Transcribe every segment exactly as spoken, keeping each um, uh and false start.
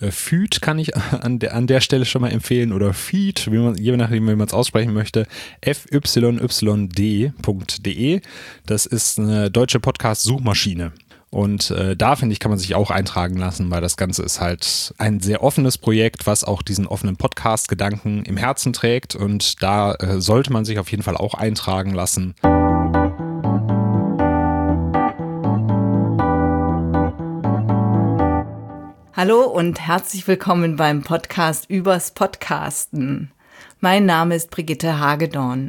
Feed kann ich an der, an der Stelle schon mal empfehlen oder Feed, wie man, je nachdem, wie man es aussprechen möchte, f y y d punkt d e. Das ist eine deutsche Podcast-Suchmaschine. Und äh, da, finde ich, kann man sich auch eintragen lassen, weil das Ganze ist halt ein sehr offenes Projekt, was auch diesen offenen Podcast-Gedanken im Herzen trägt. Und da äh, sollte man sich auf jeden Fall auch eintragen lassen. Hallo und herzlich willkommen beim Podcast übers Podcasten. Mein Name ist Brigitte Hagedorn.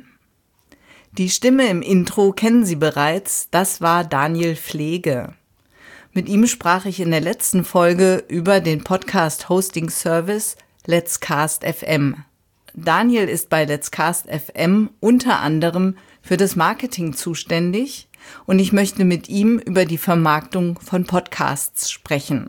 Die Stimme im Intro kennen Sie bereits, das war Daniel Pflege. Mit ihm sprach ich in der letzten Folge über den Podcast-Hosting-Service Let's Cast F M. Daniel ist bei Let's Cast F M unter anderem für das Marketing zuständig und ich möchte mit ihm über die Vermarktung von Podcasts sprechen.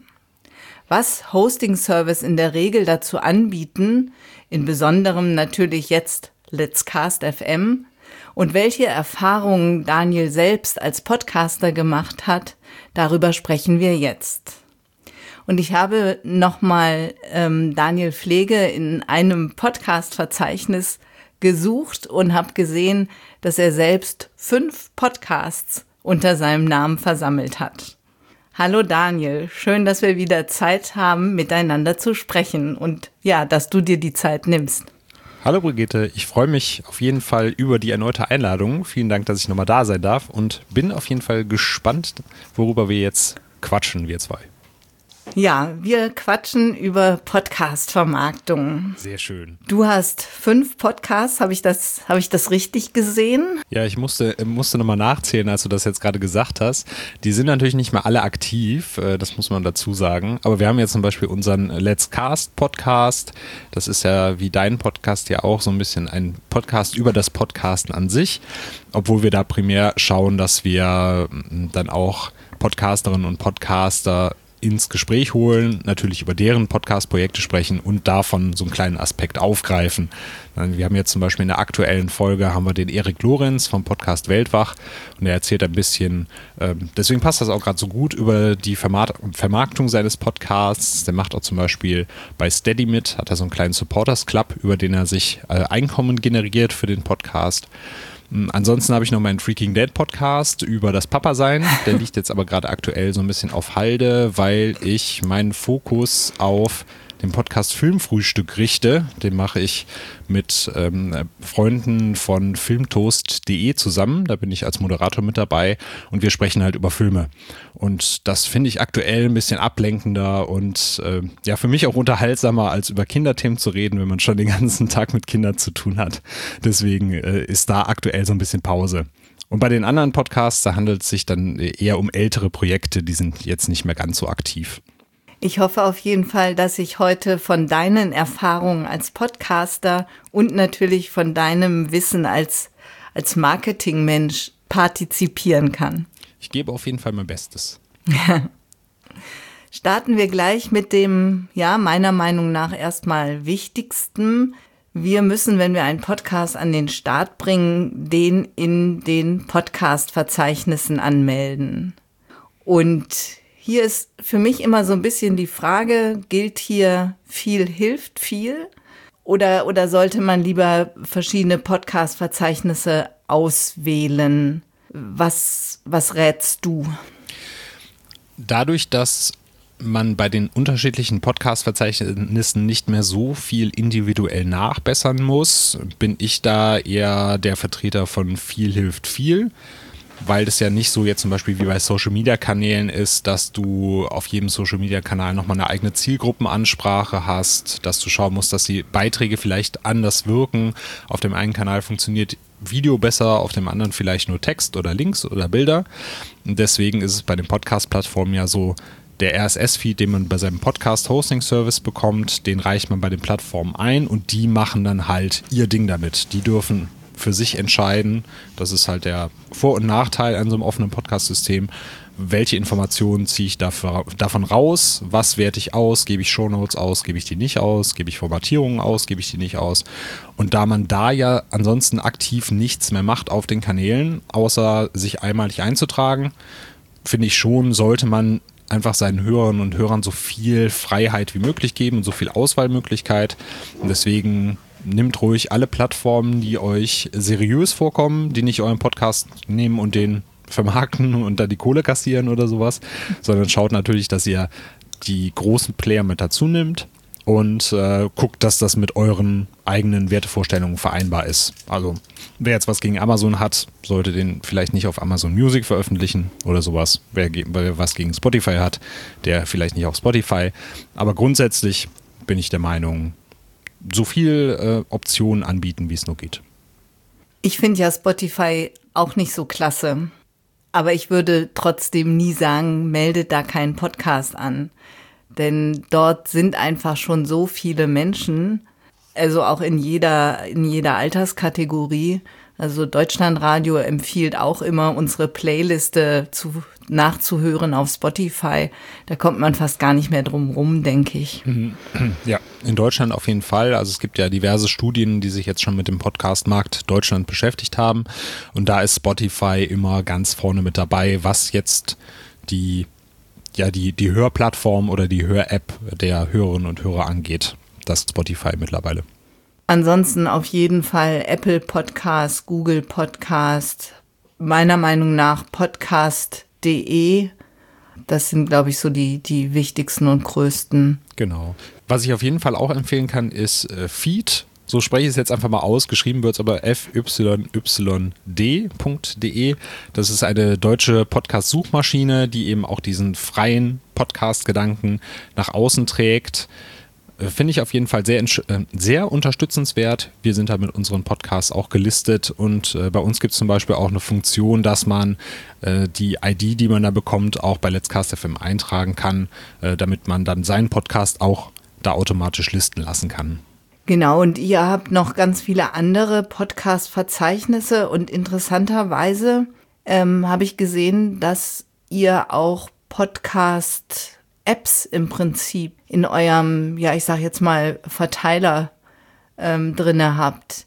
Was Hosting-Service in der Regel dazu anbieten, in besonderem natürlich jetzt Let's Cast F M, und welche Erfahrungen Daniel selbst als Podcaster gemacht hat, darüber sprechen wir jetzt. Und ich habe nochmal ähm, Daniel Pflege in einem Podcast-Verzeichnis gesucht und habe gesehen, dass er selbst fünf Podcasts unter seinem Namen versammelt hat. Hallo Daniel, schön, dass wir wieder Zeit haben, miteinander zu sprechen und ja, dass du dir die Zeit nimmst. Hallo Brigitte, ich freue mich auf jeden Fall über die erneute Einladung. Vielen Dank, dass ich nochmal da sein darf und bin auf jeden Fall gespannt, worüber wir jetzt quatschen, wir zwei. Ja, wir quatschen über Podcast-Vermarktung. Sehr schön. Du hast fünf Podcasts, habe ich das, habe ich das richtig gesehen? Ja, ich musste, musste nochmal nachzählen, als du das jetzt gerade gesagt hast. Die sind natürlich nicht mehr alle aktiv, das muss man dazu sagen. Aber wir haben jetzt zum Beispiel unseren Let's Cast Podcast. Das ist ja wie dein Podcast ja auch so ein bisschen ein Podcast über das Podcasten an sich. Obwohl wir da primär schauen, dass wir dann auch Podcasterinnen und Podcaster ins Gespräch holen, natürlich über deren Podcast-Projekte sprechen und davon so einen kleinen Aspekt aufgreifen. Wir haben jetzt zum Beispiel in der aktuellen Folge haben wir den Erik Lorenz vom Podcast Weltwach und er erzählt ein bisschen, äh, deswegen passt das auch gerade so gut, über die Vermarkt- Vermarktung seines Podcasts. Der macht auch zum Beispiel bei Steady mit, hat er so einen kleinen Supporters Club, über den er sich äh, Einkommen generiert für den Podcast. Ansonsten habe ich noch meinen Freaking Dead Podcast über das Papa-Sein. Der liegt jetzt aber gerade aktuell so ein bisschen auf Halde, weil ich meinen Fokus auf den Podcast Filmfrühstück richte. Den mache ich mit ähm, Freunden von filmtoast punkt de zusammen. Da bin ich als Moderator mit dabei und wir sprechen halt über Filme. Und das finde ich aktuell ein bisschen ablenkender und äh, ja für mich auch unterhaltsamer, als über Kinderthemen zu reden, wenn man schon den ganzen Tag mit Kindern zu tun hat. Deswegen äh, ist da aktuell so ein bisschen Pause. Und bei den anderen Podcasts, da handelt es sich dann eher um ältere Projekte, die sind jetzt nicht mehr ganz so aktiv. Ich hoffe auf jeden Fall, dass ich heute von deinen Erfahrungen als Podcaster und natürlich von deinem Wissen als, als Marketingmensch partizipieren kann. Ich gebe auf jeden Fall mein Bestes. Starten wir gleich mit dem, ja, meiner Meinung nach erstmal wichtigsten. Wir müssen, wenn wir einen Podcast an den Start bringen, den in den Podcast-Verzeichnissen anmelden. Und hier ist für mich immer so ein bisschen die Frage, gilt hier viel hilft viel oder, oder sollte man lieber verschiedene Podcast-Verzeichnisse auswählen? Was, was rätst du? Dadurch, dass man bei den unterschiedlichen Podcast-Verzeichnissen nicht mehr so viel individuell nachbessern muss, bin ich da eher der Vertreter von viel hilft viel. Weil das ja nicht so jetzt zum Beispiel wie bei Social-Media-Kanälen ist, dass du auf jedem Social-Media-Kanal nochmal eine eigene Zielgruppenansprache hast, dass du schauen musst, dass die Beiträge vielleicht anders wirken. Auf dem einen Kanal funktioniert Video besser, auf dem anderen vielleicht nur Text oder Links oder Bilder. Und deswegen ist es bei den Podcast-Plattformen ja so, der R S S-Feed, den man bei seinem Podcast-Hosting-Service bekommt, den reicht man bei den Plattformen ein und die machen dann halt ihr Ding damit. Die dürfen für sich entscheiden, das ist halt der Vor- und Nachteil an so einem offenen Podcast-System, welche Informationen ziehe ich dafür, davon raus, was werte ich aus, gebe ich Shownotes aus, gebe ich die nicht aus, gebe ich Formatierungen aus, gebe ich die nicht aus. Und da man da ja ansonsten aktiv nichts mehr macht auf den Kanälen, außer sich einmalig einzutragen, finde ich schon, sollte man einfach seinen Hörern und Hörern so viel Freiheit wie möglich geben und so viel Auswahlmöglichkeit. Und deswegen nehmt ruhig alle Plattformen, die euch seriös vorkommen, die nicht euren Podcast nehmen und den vermarkten und da die Kohle kassieren oder sowas, sondern schaut natürlich, dass ihr die großen Player mit dazu nimmt und äh, guckt, dass das mit euren eigenen Wertevorstellungen vereinbar ist. Also wer jetzt was gegen Amazon hat, sollte den vielleicht nicht auf Amazon Music veröffentlichen oder sowas. Wer, wer was gegen Spotify hat, der vielleicht nicht auf Spotify. Aber grundsätzlich bin ich der Meinung, so viel äh, Optionen anbieten, wie es nur geht. Ich finde ja Spotify auch nicht so klasse. Aber ich würde trotzdem nie sagen, meldet da keinen Podcast an. Denn dort sind einfach schon so viele Menschen, also auch in jeder, in jeder Alterskategorie. Also Deutschlandradio empfiehlt auch immer, unsere Playliste zu, nachzuhören auf Spotify. Da kommt man fast gar nicht mehr drum rum, denke ich. Ja, in Deutschland auf jeden Fall. Also es gibt ja diverse Studien, die sich jetzt schon mit dem Podcast-Markt Deutschland beschäftigt haben. Und da ist Spotify immer ganz vorne mit dabei, was jetzt die, ja, die, die Hörplattform oder die Hör-App der Hörerinnen und Hörer angeht. Das ist Spotify mittlerweile. Ansonsten auf jeden Fall Apple Podcast, Google Podcast, meiner Meinung nach podcast punkt de. Das sind, glaube ich, so die, die wichtigsten und größten. Genau. Was ich auf jeden Fall auch empfehlen kann, ist äh, Feed. So spreche ich es jetzt einfach mal aus. Geschrieben wird es aber f y y d punkt de. Das ist eine deutsche Podcast-Suchmaschine, die eben auch diesen freien Podcast-Gedanken nach außen trägt. Finde ich auf jeden Fall sehr, sehr unterstützenswert. Wir sind da mit unseren Podcasts auch gelistet und äh, bei uns gibt es zum Beispiel auch eine Funktion, dass man äh, die I D, die man da bekommt, auch bei Let's Cast F M eintragen kann, äh, damit man dann seinen Podcast auch da automatisch listen lassen kann. Genau, und ihr habt noch ganz viele andere Podcast-Verzeichnisse und interessanterweise ähm, habe ich gesehen, dass ihr auch Podcast Apps im Prinzip in eurem, ja, ich sag jetzt mal, Verteiler ähm, drinne habt.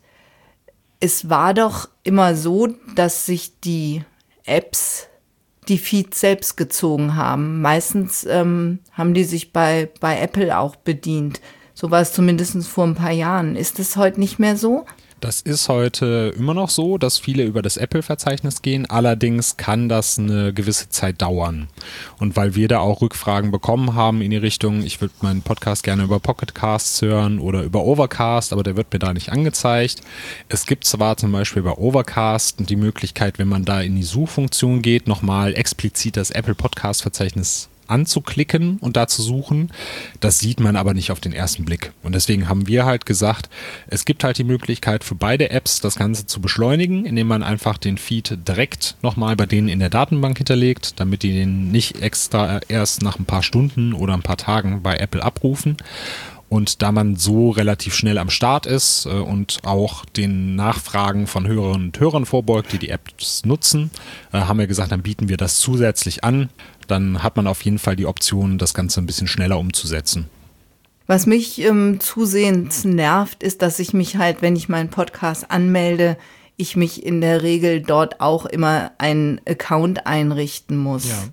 Es war doch immer so, dass sich die Apps die Feeds selbst gezogen haben. Meistens ähm, haben die sich bei, bei Apple auch bedient. So war es zumindest vor ein paar Jahren. Ist es heute nicht mehr so? Das ist heute immer noch so, dass viele über das Apple-Verzeichnis gehen. Allerdings kann das eine gewisse Zeit dauern. Und weil wir da auch Rückfragen bekommen haben in die Richtung, ich würde meinen Podcast gerne über Pocket Casts hören oder über Overcast, aber der wird mir da nicht angezeigt. Es gibt zwar zum Beispiel bei Overcast die Möglichkeit, wenn man da in die Suchfunktion geht, nochmal explizit das Apple-Podcast-Verzeichnis anzuklicken und da zu suchen. Das sieht man aber nicht auf den ersten Blick. Und deswegen haben wir halt gesagt, es gibt halt die Möglichkeit für beide Apps das Ganze zu beschleunigen, indem man einfach den Feed direkt nochmal bei denen in der Datenbank hinterlegt, damit die den nicht extra erst nach ein paar Stunden oder ein paar Tagen bei Apple abrufen. Und da man so relativ schnell am Start ist äh, und auch den Nachfragen von Hörerinnen und Hörern vorbeugt, die die Apps nutzen, äh, haben wir gesagt, dann bieten wir das zusätzlich an. Dann hat man auf jeden Fall die Option, das Ganze ein bisschen schneller umzusetzen. Was mich ähm, zusehends nervt, ist, dass ich mich halt, wenn ich meinen Podcast anmelde, ich mich in der Regel dort auch immer einen Account einrichten muss. Ja.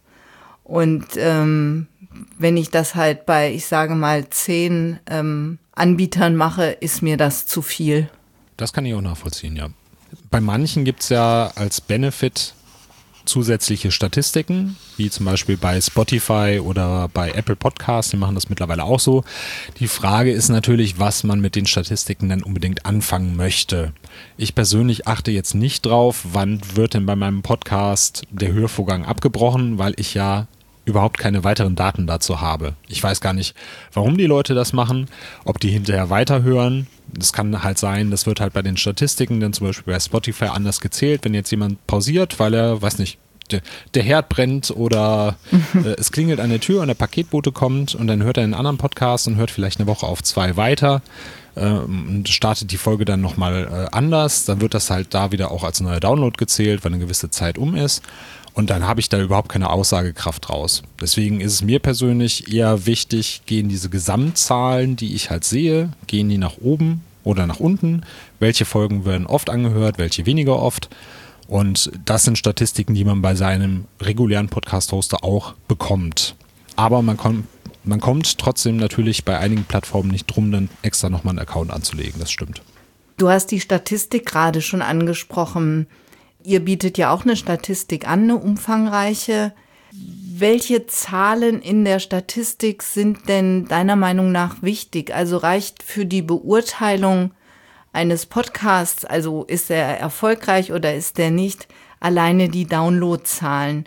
Und ähm, wenn ich das halt bei, ich sage mal, zehn ähm, Anbietern mache, ist mir das zu viel. Das kann ich auch nachvollziehen, ja. Bei manchen gibt es ja als Benefit zusätzliche Statistiken, wie zum Beispiel bei Spotify oder bei Apple Podcasts, die machen das mittlerweile auch so. Die Frage ist natürlich, was man mit den Statistiken dann unbedingt anfangen möchte. Ich persönlich achte jetzt nicht drauf, wann wird denn bei meinem Podcast der Hörvorgang abgebrochen, weil ich ja überhaupt keine weiteren Daten dazu habe. Ich weiß gar nicht, warum die Leute das machen, ob die hinterher weiterhören. Das kann halt sein, das wird halt bei den Statistiken dann zum Beispiel bei Spotify anders gezählt, wenn jetzt jemand pausiert, weil er, weiß nicht, der, der Herd brennt oder äh, es klingelt an der Tür und der Paketbote kommt und dann hört er einen anderen Podcast und hört vielleicht eine Woche auf zwei weiter äh, und startet die Folge dann nochmal äh, anders. Dann wird das halt da wieder auch als neuer Download gezählt, weil eine gewisse Zeit um ist. Und dann habe ich da überhaupt keine Aussagekraft draus. Deswegen ist es mir persönlich eher wichtig, gehen diese Gesamtzahlen, die ich halt sehe, gehen die nach oben oder nach unten? Welche Folgen werden oft angehört, welche weniger oft? Und das sind Statistiken, die man bei seinem regulären Podcast-Hoster auch bekommt. aber man kommt, man kommt trotzdem natürlich bei einigen Plattformen nicht drum, dann extra nochmal einen Account anzulegen, das stimmt. Du hast die Statistik gerade schon angesprochen. Ihr bietet ja auch eine Statistik an, eine umfangreiche. Welche Zahlen in der Statistik sind denn deiner Meinung nach wichtig? Also reicht für die Beurteilung eines Podcasts, also ist er erfolgreich oder ist er nicht, alleine die Downloadzahlen?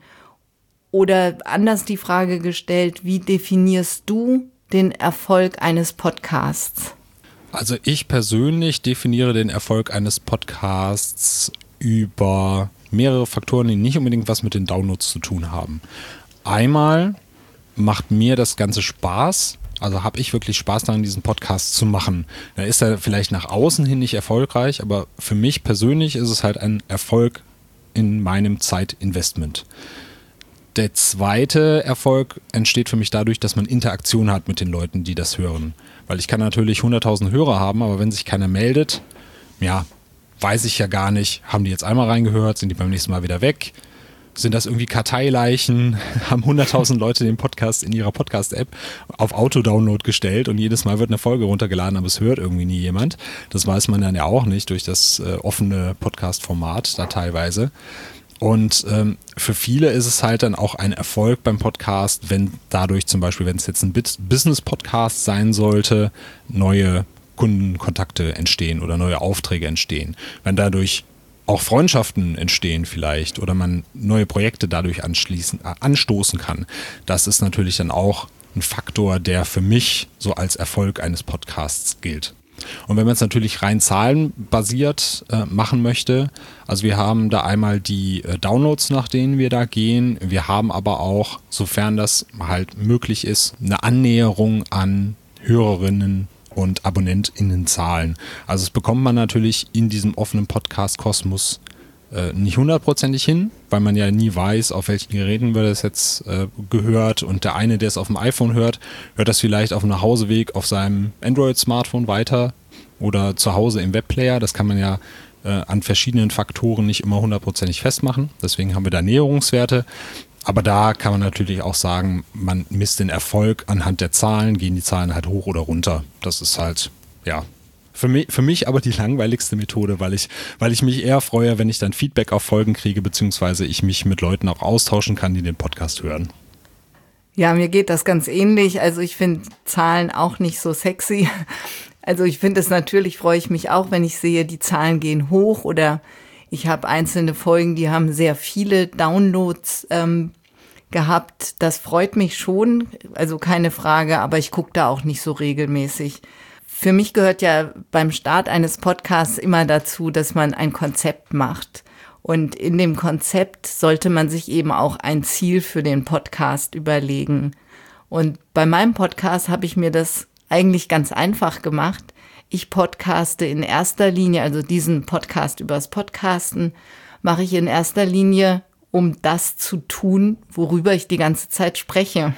Oder anders die Frage gestellt, wie definierst du den Erfolg eines Podcasts? Also ich persönlich definiere den Erfolg eines Podcasts über mehrere Faktoren, die nicht unbedingt was mit den Downloads zu tun haben. Einmal macht mir das Ganze Spaß, also habe ich wirklich Spaß daran, diesen Podcast zu machen. Da ist er vielleicht nach außen hin nicht erfolgreich, aber für mich persönlich ist es halt ein Erfolg in meinem Zeitinvestment. Der zweite Erfolg entsteht für mich dadurch, dass man Interaktion hat mit den Leuten, die das hören. Weil ich kann natürlich hunderttausend Hörer haben, aber wenn sich keiner meldet, ja, weiß ich ja gar nicht, haben die jetzt einmal reingehört, sind die beim nächsten Mal wieder weg? Sind das irgendwie Karteileichen? Haben hunderttausend Leute den Podcast in ihrer Podcast-App auf Autodownload gestellt und jedes Mal wird eine Folge runtergeladen, aber es hört irgendwie nie jemand. Das weiß man dann ja auch nicht durch das äh, offene Podcast-Format da teilweise. Und ähm, für viele ist es halt dann auch ein Erfolg beim Podcast, wenn dadurch zum Beispiel, wenn es jetzt ein Business-Podcast sein sollte, neue Kundenkontakte entstehen oder neue Aufträge entstehen. Wenn dadurch auch Freundschaften entstehen vielleicht oder man neue Projekte dadurch anschließen, äh, anstoßen kann. Das ist natürlich dann auch ein Faktor, der für mich so als Erfolg eines Podcasts gilt. Und wenn man es natürlich rein zahlenbasiert äh, machen möchte, also wir haben da einmal die äh, Downloads, nach denen wir da gehen. Wir haben aber auch, sofern das halt möglich ist, eine Annäherung an Hörerinnen und AbonnentInnenzahlen. Also das bekommt man natürlich in diesem offenen Podcast-Kosmos äh, nicht hundertprozentig hin, weil man ja nie weiß, auf welchen Geräten wird das jetzt äh, gehört. Und der eine, der es auf dem iPhone hört, hört das vielleicht auf dem Nachhauseweg auf seinem Android-Smartphone weiter oder zu Hause im Webplayer. Das kann man ja äh, an verschiedenen Faktoren nicht immer hundertprozentig festmachen. Deswegen haben wir da Näherungswerte. Aber da kann man natürlich auch sagen, man misst den Erfolg anhand der Zahlen, gehen die Zahlen halt hoch oder runter. Das ist halt, ja, für mich, für mich aber die langweiligste Methode, weil ich, weil ich mich eher freue, wenn ich dann Feedback auf Folgen kriege, beziehungsweise ich mich mit Leuten auch austauschen kann, die den Podcast hören. Ja, mir geht das ganz ähnlich. Also ich finde Zahlen auch nicht so sexy. Also ich finde es natürlich, freue ich mich auch, wenn ich sehe, die Zahlen gehen hoch oder ich habe einzelne Folgen, die haben sehr viele Downloads ähm, gehabt. Das freut mich schon, also keine Frage, aber ich gucke da auch nicht so regelmäßig. Für mich gehört ja beim Start eines Podcasts immer dazu, dass man ein Konzept macht. Und in dem Konzept sollte man sich eben auch ein Ziel für den Podcast überlegen. Und bei meinem Podcast habe ich mir das eigentlich ganz einfach gemacht. Ich podcaste in erster Linie, also diesen Podcast übers Podcasten, mache ich in erster Linie, um das zu tun, worüber ich die ganze Zeit spreche.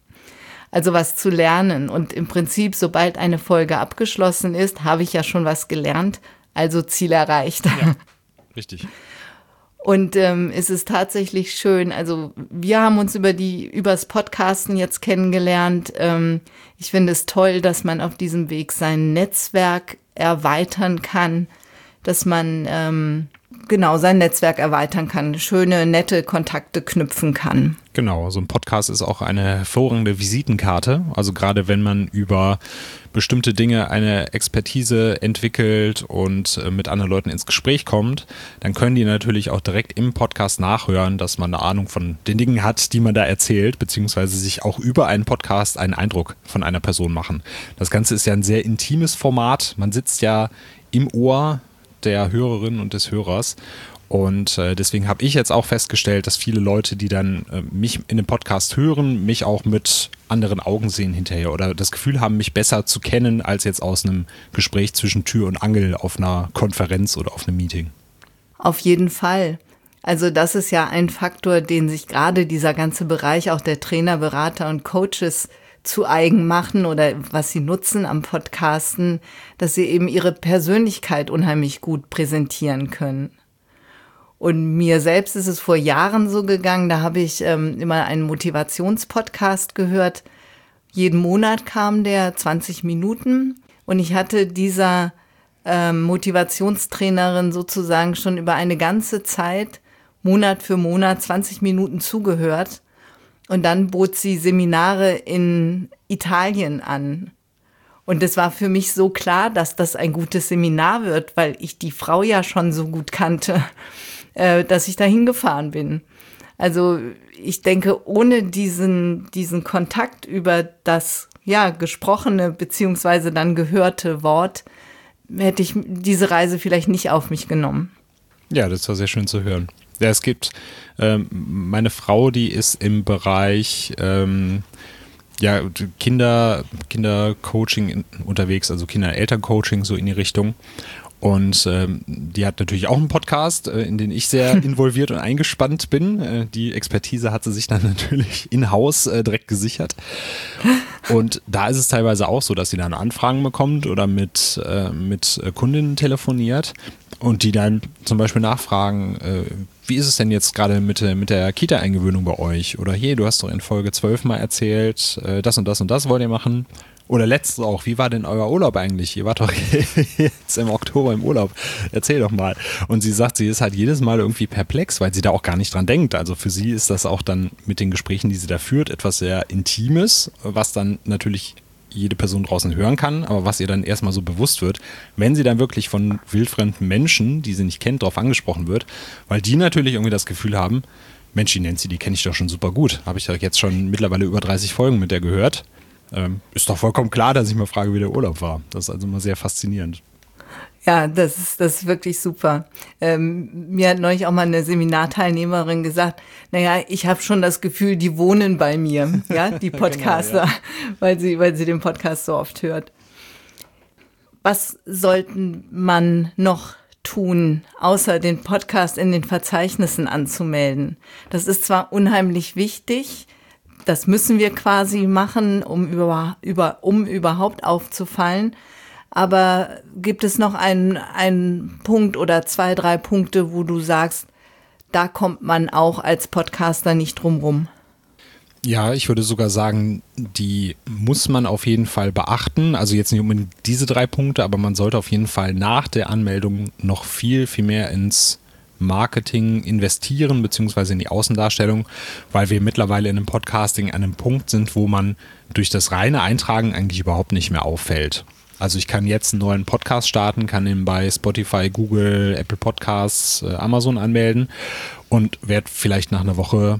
Also was zu lernen. Und im Prinzip, sobald eine Folge abgeschlossen ist, habe ich ja schon was gelernt, also Ziel erreicht. Ja, richtig. Und ähm, es ist tatsächlich schön, also wir haben uns über die übers Podcasten jetzt kennengelernt. Ähm, ich finde es toll, dass man auf diesem Weg sein Netzwerk erweitern kann, dass man ähm, genau sein Netzwerk erweitern kann, schöne, nette Kontakte knüpfen kann. Genau, so ein Podcast ist auch eine hervorragende Visitenkarte. Also gerade wenn man über bestimmte Dinge eine Expertise entwickelt und mit anderen Leuten ins Gespräch kommt, dann können die natürlich auch direkt im Podcast nachhören, dass man eine Ahnung von den Dingen hat, die man da erzählt, beziehungsweise sich auch über einen Podcast einen Eindruck von einer Person machen. Das Ganze ist ja ein sehr intimes Format. Man sitzt ja im Ohr der Hörerin und des Hörers. Und äh, deswegen habe ich jetzt auch festgestellt, dass viele Leute, die dann äh, mich in dem Podcast hören, mich auch mit anderen Augen sehen hinterher oder das Gefühl haben, mich besser zu kennen, als jetzt aus einem Gespräch zwischen Tür und Angel auf einer Konferenz oder auf einem Meeting. Auf jeden Fall. Also das ist ja ein Faktor, den sich gerade dieser ganze Bereich auch der Trainer, Berater und Coaches zu eigen machen oder was sie nutzen am Podcasten, dass sie eben ihre Persönlichkeit unheimlich gut präsentieren können. Und mir selbst ist es vor Jahren so gegangen, da habe ich ähm, immer einen Motivationspodcast gehört. Jeden Monat kam der, zwanzig Minuten. Und ich hatte dieser ähm, Motivationstrainerin sozusagen schon über eine ganze Zeit, Monat für Monat, zwanzig Minuten zugehört. Und dann bot sie Seminare in Italien an. Und es war für mich so klar, dass das ein gutes Seminar wird, weil ich die Frau ja schon so gut kannte, äh, dass ich da hingefahren bin. Also ich denke, ohne diesen, diesen Kontakt über das ja, gesprochene beziehungsweise dann gehörte Wort, hätte ich diese Reise vielleicht nicht auf mich genommen. Ja, das war sehr schön zu hören. Ja, es gibt ähm, meine Frau, die ist im Bereich ähm, ja, Kinder, Kindercoaching unterwegs, also Kinder-Eltern-Coaching so in die Richtung. Und ähm, die hat natürlich auch einen Podcast, äh, in den ich sehr involviert und eingespannt bin. Äh, die Expertise hat sie sich dann natürlich in-house äh, direkt gesichert. Und da ist es teilweise auch so, dass sie dann Anfragen bekommt oder mit, äh, mit Kundinnen telefoniert und die dann zum Beispiel nachfragen, äh, wie ist es denn jetzt gerade mit, mit der Kita-Eingewöhnung bei euch? Oder hier, du hast doch in Folge zwölf mal erzählt, äh, das und das und das wollt ihr machen. Oder letztes auch, wie war denn euer Urlaub eigentlich? Ihr wart doch jetzt im Oktober im Urlaub. Erzähl doch mal. Und sie sagt, sie ist halt jedes Mal irgendwie perplex, weil sie da auch gar nicht dran denkt. Also für sie ist das auch dann mit den Gesprächen, die sie da führt, etwas sehr Intimes, was dann natürlich jede Person draußen hören kann, aber was ihr dann erstmal so bewusst wird, wenn sie dann wirklich von wildfremden Menschen, die sie nicht kennt, darauf angesprochen wird, weil die natürlich irgendwie das Gefühl haben, Mensch, die Nancy, die kenne ich doch schon super gut. Habe ich doch jetzt schon mittlerweile über dreißig Folgen mit der gehört. Ähm, ist doch vollkommen klar, dass ich mal frage, wie der Urlaub war. Das ist also mal sehr faszinierend. Ja, das ist, das ist wirklich super. Ähm, mir hat neulich auch mal eine Seminarteilnehmerin gesagt, naja, ich habe schon das Gefühl, die wohnen bei mir, ja, die Podcaster, genau, ja. weil sie, weil sie den Podcast so oft hört. Was sollten man noch tun, außer den Podcast in den Verzeichnissen anzumelden? Das ist zwar unheimlich wichtig, das müssen wir quasi machen, um über, über, um überhaupt aufzufallen. Aber gibt es noch einen, einen Punkt oder zwei, drei Punkte, wo du sagst, da kommt man auch als Podcaster nicht drum rum? Ja, ich würde sogar sagen, die muss man auf jeden Fall beachten. Also jetzt nicht unbedingt diese drei Punkte, aber man sollte auf jeden Fall nach der Anmeldung noch viel, viel mehr ins Marketing investieren, beziehungsweise in die Außendarstellung, weil wir mittlerweile in einem Podcasting an einem Punkt sind, wo man durch das reine Eintragen eigentlich überhaupt nicht mehr auffällt. Also ich kann jetzt einen neuen Podcast starten, kann ihn bei Spotify, Google, Apple Podcasts, Amazon anmelden und werde vielleicht nach einer Woche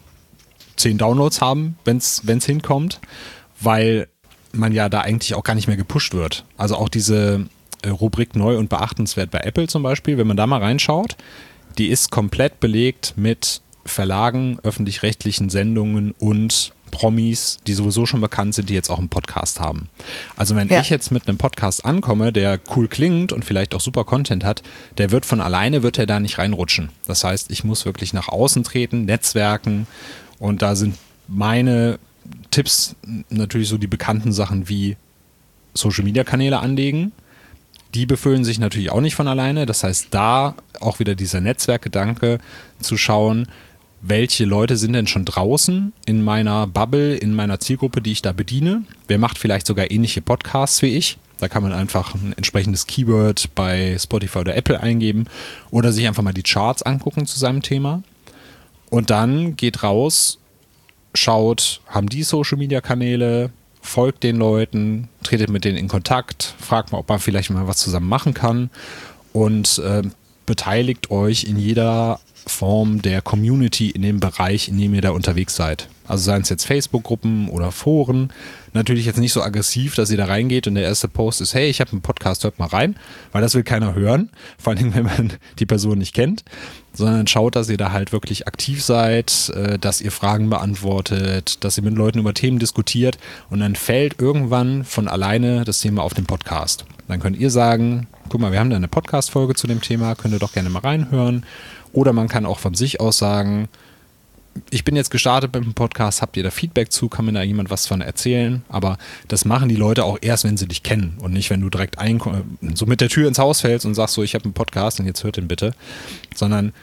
zehn Downloads haben, wenn es hinkommt, weil man ja da eigentlich auch gar nicht mehr gepusht wird. Also auch diese Rubrik neu und beachtenswert bei Apple zum Beispiel, wenn man da mal reinschaut, die ist komplett belegt mit Verlagen, öffentlich-rechtlichen Sendungen und Promis, die sowieso schon bekannt sind, die jetzt auch einen Podcast haben. Also wenn ja. ich jetzt mit einem Podcast ankomme, der cool klingt und vielleicht auch super Content hat, der wird von alleine, wird er da nicht reinrutschen. Das heißt, ich muss wirklich nach außen treten, netzwerken und da sind meine Tipps natürlich so die bekannten Sachen wie Social-Media-Kanäle anlegen. Die befüllen sich natürlich auch nicht von alleine. Das heißt, da auch wieder dieser Netzwerkgedanke zu schauen, welche Leute sind denn schon draußen in meiner Bubble, in meiner Zielgruppe, die ich da bediene. Wer macht vielleicht sogar ähnliche Podcasts wie ich? Da kann man einfach ein entsprechendes Keyword bei Spotify oder Apple eingeben oder sich einfach mal die Charts angucken zu seinem Thema. Und dann geht raus, schaut, haben die Social-Media-Kanäle, folgt den Leuten, tretet mit denen in Kontakt, fragt mal, ob man vielleicht mal was zusammen machen kann und äh, beteiligt euch in jeder Form der Community in dem Bereich, in dem ihr da unterwegs seid. Also seien es jetzt Facebook-Gruppen oder Foren. Natürlich jetzt nicht so aggressiv, dass ihr da reingeht und der erste Post ist, hey, ich habe einen Podcast, hört mal rein, weil das will keiner hören, vor allem wenn man die Person nicht kennt, sondern schaut, dass ihr da halt wirklich aktiv seid, dass ihr Fragen beantwortet, dass ihr mit Leuten über Themen diskutiert und dann fällt irgendwann von alleine das Thema auf den Podcast. Dann könnt ihr sagen, guck mal, wir haben da eine Podcast-Folge zu dem Thema, könnt ihr doch gerne mal reinhören. Oder man kann auch von sich aus sagen, ich bin jetzt gestartet mit dem Podcast, habt ihr da Feedback zu, kann mir da jemand was von erzählen? Aber das machen die Leute auch erst, wenn sie dich kennen und nicht, wenn du direkt ein, so mit der Tür ins Haus fällst und sagst so, ich habe einen Podcast und jetzt hört den bitte. Sondern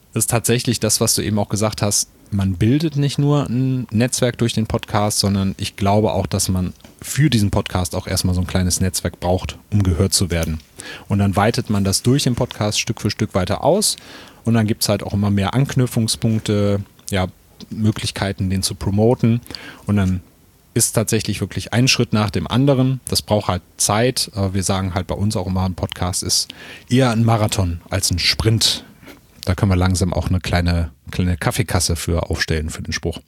Das ist tatsächlich das, was du eben auch gesagt hast. Man bildet nicht nur ein Netzwerk durch den Podcast, sondern ich glaube auch, dass man für diesen Podcast auch erstmal so ein kleines Netzwerk braucht, um gehört zu werden. Und dann weitet man das durch den Podcast Stück für Stück weiter aus und dann gibt es halt auch immer mehr Anknüpfungspunkte, ja, Möglichkeiten, den zu promoten und dann ist tatsächlich wirklich ein Schritt nach dem anderen. Das braucht halt Zeit, aber wir sagen halt bei uns auch immer, ein Podcast ist eher ein Marathon als ein Sprint. Da können wir langsam auch eine kleine, kleine Kaffeekasse für aufstellen für den Spruch.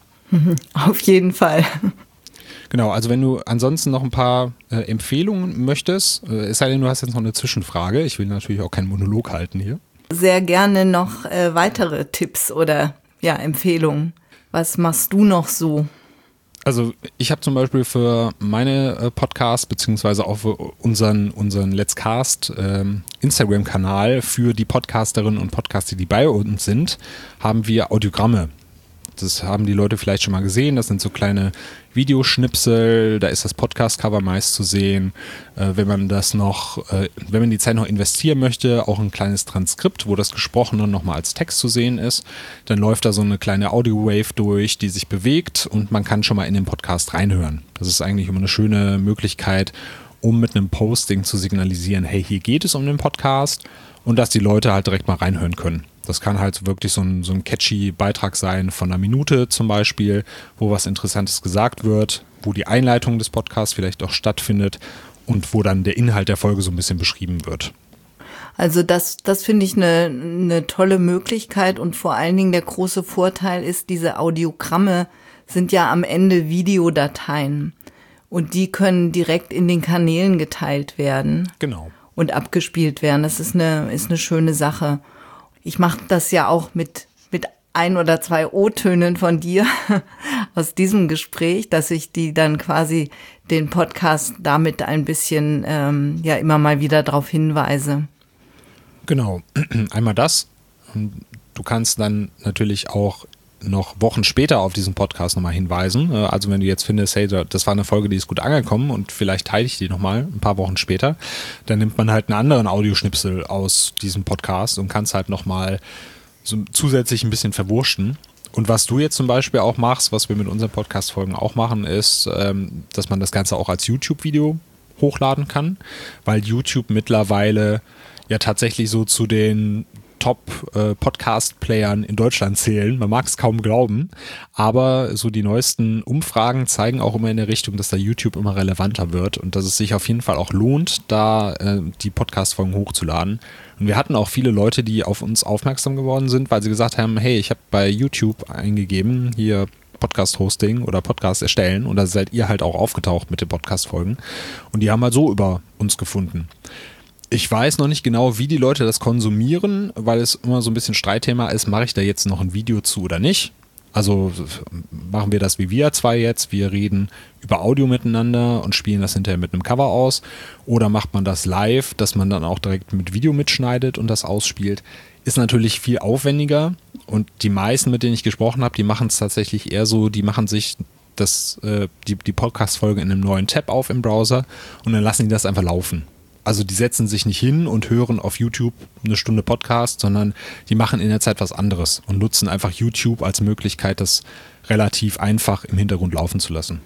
Auf jeden Fall. Genau, also wenn du ansonsten noch ein paar äh, Empfehlungen möchtest, äh, es sei denn, du hast jetzt noch eine Zwischenfrage. Ich will natürlich auch keinen Monolog halten hier. Sehr gerne noch äh, weitere Tipps oder ja, Empfehlungen. Was machst du noch so? Also ich habe zum Beispiel für meine äh, Podcasts beziehungsweise auch für unseren, unseren Let's Cast ähm, Instagram-Kanal für die Podcasterinnen und Podcaster, die bei uns sind, haben wir Audiogramme. Das haben die Leute vielleicht schon mal gesehen. Das sind so kleine Videoschnipsel. Da ist das Podcast-Cover meist zu sehen. Äh, wenn man das noch, äh, wenn man die Zeit noch investieren möchte, auch ein kleines Transkript, wo das Gesprochene nochmal als Text zu sehen ist. Dann läuft da so eine kleine Audio-Wave durch, die sich bewegt und man kann schon mal in den Podcast reinhören. Das ist eigentlich immer eine schöne Möglichkeit, um mit einem Posting zu signalisieren, hey, hier geht es um den Podcast und dass die Leute halt direkt mal reinhören können. Das kann halt wirklich so ein, so ein catchy Beitrag sein von einer Minute zum Beispiel, wo was Interessantes gesagt wird, wo die Einleitung des Podcasts vielleicht auch stattfindet und wo dann der Inhalt der Folge so ein bisschen beschrieben wird. Also das, das finde ich eine, eine tolle Möglichkeit und vor allen Dingen der große Vorteil ist, diese Audiogramme sind ja am Ende Videodateien und die können direkt in den Kanälen geteilt werden. Genau. Und abgespielt werden. Das ist eine, ist eine schöne Sache. Ich mache das ja auch mit, mit ein oder zwei O-Tönen von dir aus diesem Gespräch, dass ich die dann quasi den Podcast damit ein bisschen ähm, ja immer mal wieder darauf hinweise. Genau, einmal das. Du kannst dann natürlich auch noch Wochen später auf diesen Podcast nochmal hinweisen. Also wenn du jetzt findest, hey, das war eine Folge, die ist gut angekommen und vielleicht teile ich die nochmal ein paar Wochen später, dann nimmt man halt einen anderen Audioschnipsel aus diesem Podcast und kann es halt nochmal so zusätzlich ein bisschen verwurschten. Und was du jetzt zum Beispiel auch machst, was wir mit unseren Podcast-Folgen auch machen, ist, dass man das Ganze auch als YouTube-Video hochladen kann, weil YouTube mittlerweile ja tatsächlich so zu den Top-Podcast-Playern in Deutschland zählen. Man mag es kaum glauben, aber so die neuesten Umfragen zeigen auch immer in der Richtung, dass da YouTube immer relevanter wird und dass es sich auf jeden Fall auch lohnt, da äh, die Podcast-Folgen hochzuladen. Und wir hatten auch viele Leute, die auf uns aufmerksam geworden sind, weil sie gesagt haben, hey, ich habe bei YouTube eingegeben, hier Podcast-Hosting oder Podcast erstellen und da seid ihr halt auch aufgetaucht mit den Podcast-Folgen und die haben halt so über uns gefunden. Ich weiß noch nicht genau, wie die Leute das konsumieren, weil es immer so ein bisschen Streitthema ist, mache ich da jetzt noch ein Video zu oder nicht? Also machen wir das wie wir zwei jetzt, wir reden über Audio miteinander und spielen das hinterher mit einem Cover aus oder macht man das live, dass man dann auch direkt mit Video mitschneidet und das ausspielt, ist natürlich viel aufwendiger und die meisten, mit denen ich gesprochen habe, die machen es tatsächlich eher so, die machen sich das, äh, die, die Podcast-Folge in einem neuen Tab auf im Browser und dann lassen die das einfach laufen. Also die setzen sich nicht hin und hören auf YouTube eine Stunde Podcast, sondern die machen in der Zeit was anderes und nutzen einfach YouTube als Möglichkeit, das relativ einfach im Hintergrund laufen zu lassen.